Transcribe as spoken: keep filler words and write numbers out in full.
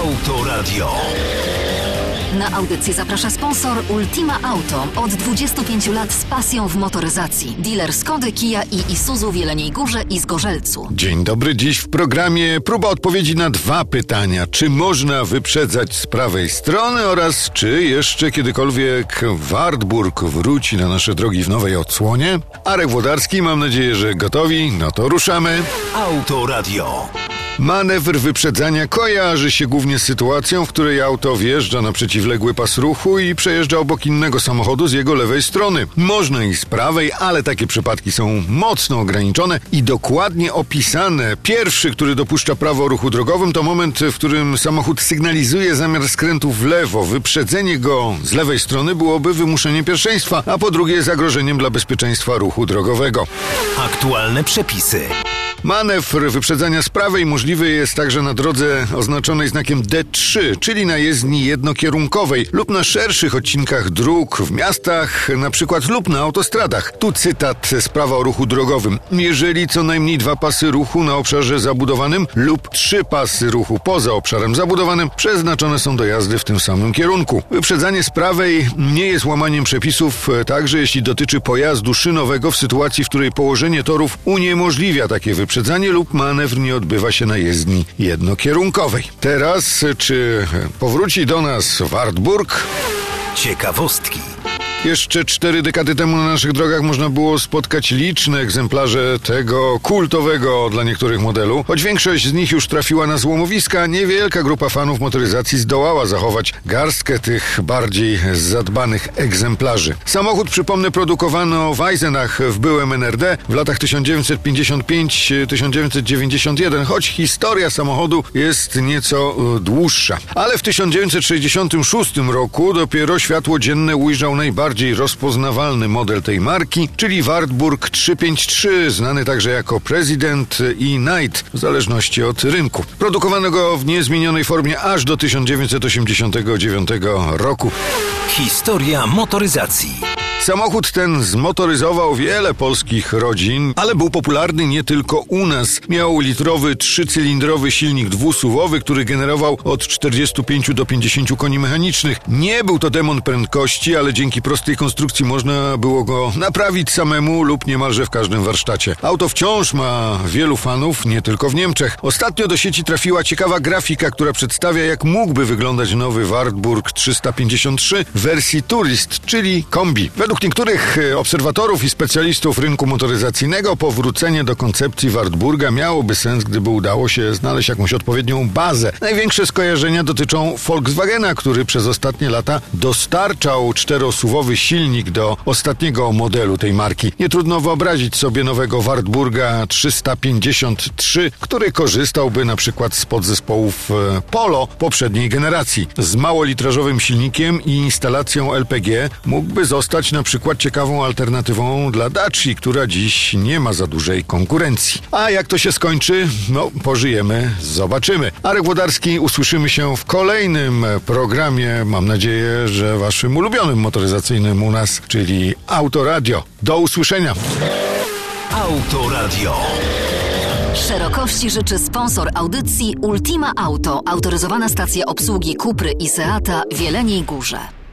Autoradio. Na audycję zaprasza sponsor Ultima Auto. Od dwudziestu pięciu lat z pasją w motoryzacji. Dealer Skody, Kia i Isuzu w Jeleniej Górze i Zgorzelcu. Dzień dobry. Dziś w programie próba odpowiedzi na dwa pytania. Czy można wyprzedzać z prawej strony oraz czy jeszcze kiedykolwiek Wartburg wróci na nasze drogi w nowej odsłonie? Arek Włodarski, mam nadzieję, że gotowi. No to ruszamy. Autoradio. Manewr wyprzedzania kojarzy się głównie z sytuacją, w której auto wjeżdża na przeciwległy pas ruchu i przejeżdża obok innego samochodu z jego lewej strony. Można i z prawej, ale takie przypadki są mocno ograniczone i dokładnie opisane. Pierwszy, który dopuszcza prawo o ruchu drogowym, to moment, w którym samochód sygnalizuje zamiar skrętu w lewo. Wyprzedzenie go z lewej strony byłoby wymuszeniem pierwszeństwa, a po drugie zagrożeniem dla bezpieczeństwa ruchu drogowego. Aktualne przepisy. Manewr wyprzedzania z prawej możliwy jest także na drodze oznaczonej znakiem D trzy, czyli na jezdni jednokierunkowej lub na szerszych odcinkach dróg w miastach, na przykład lub na autostradach. Tu cytat z prawa o ruchu drogowym. Jeżeli co najmniej dwa pasy ruchu na obszarze zabudowanym lub trzy pasy ruchu poza obszarem zabudowanym przeznaczone są do jazdy w tym samym kierunku. Wyprzedzanie z prawej nie jest łamaniem przepisów, także jeśli dotyczy pojazdu szynowego w sytuacji, w której położenie torów uniemożliwia takie wyprzedzanie lub manewr nie odbywa się na jezdni jednokierunkowej. Teraz, czy powróci do nas Wartburg? Ciekawostki. Jeszcze cztery dekady temu na naszych drogach można było spotkać liczne egzemplarze tego kultowego dla niektórych modelu. Choć większość z nich już trafiła na złomowiska, niewielka grupa fanów motoryzacji zdołała zachować garstkę tych bardziej zadbanych egzemplarzy. Samochód, przypomnę, produkowano w Eisenach w byłym N R D w latach tysiąc dziewięćset pięćdziesiąt pięć do tysiąc dziewięćset dziewięćdziesiąt jeden, choć historia samochodu jest nieco dłuższa. Ale w tysiąc dziewięćset sześćdziesiątym szóstym roku dopiero światło dzienne ujrzał najbardziej bardziej rozpoznawalny model tej marki, czyli Wartburg trzysta pięćdziesiąt trzy, znany także jako President i Knight, w zależności od rynku. Produkowano go w niezmienionej formie aż do tysiąc dziewięćset osiemdziesiątego dziewiątego roku. Historia motoryzacji. Samochód ten zmotoryzował wiele polskich rodzin, ale był popularny nie tylko u nas. Miał litrowy trzycylindrowy silnik dwusuwowy, który generował od czterdziestu pięciu do pięćdziesięciu koni mechanicznych. Nie był to demon prędkości, ale dzięki prostej konstrukcji można było go naprawić samemu lub niemalże w każdym warsztacie. Auto wciąż ma wielu fanów, nie tylko w Niemczech. Ostatnio do sieci trafiła ciekawa grafika, która przedstawia, jak mógłby wyglądać nowy Wartburg trzysta pięćdziesiąt trzy w wersji Tourist, czyli kombi. Według niektórych obserwatorów i specjalistów rynku motoryzacyjnego powrócenie do koncepcji Wartburga miałoby sens, gdyby udało się znaleźć jakąś odpowiednią bazę. Największe skojarzenia dotyczą Volkswagena, który przez ostatnie lata dostarczał czterosuwowy silnik do ostatniego modelu tej marki. Nie trudno wyobrazić sobie nowego Wartburga trzysta pięćdziesiąt trzy, który korzystałby na przykład z podzespołów Polo poprzedniej generacji. Z małolitrażowym silnikiem i instalacją L P G mógłby zostać na przykład ciekawą alternatywą dla Daci, która dziś nie ma za dużej konkurencji. A jak to się skończy? No, pożyjemy, zobaczymy. Arek Włodarski, usłyszymy się w kolejnym programie, mam nadzieję, że waszym ulubionym motoryzacyjnym u nas, czyli Autoradio. Do usłyszenia. Autoradio. Szerokości życzy sponsor audycji Ultima Auto, autoryzowana stacja obsługi Cupry i Seata w Jeleniej Górze.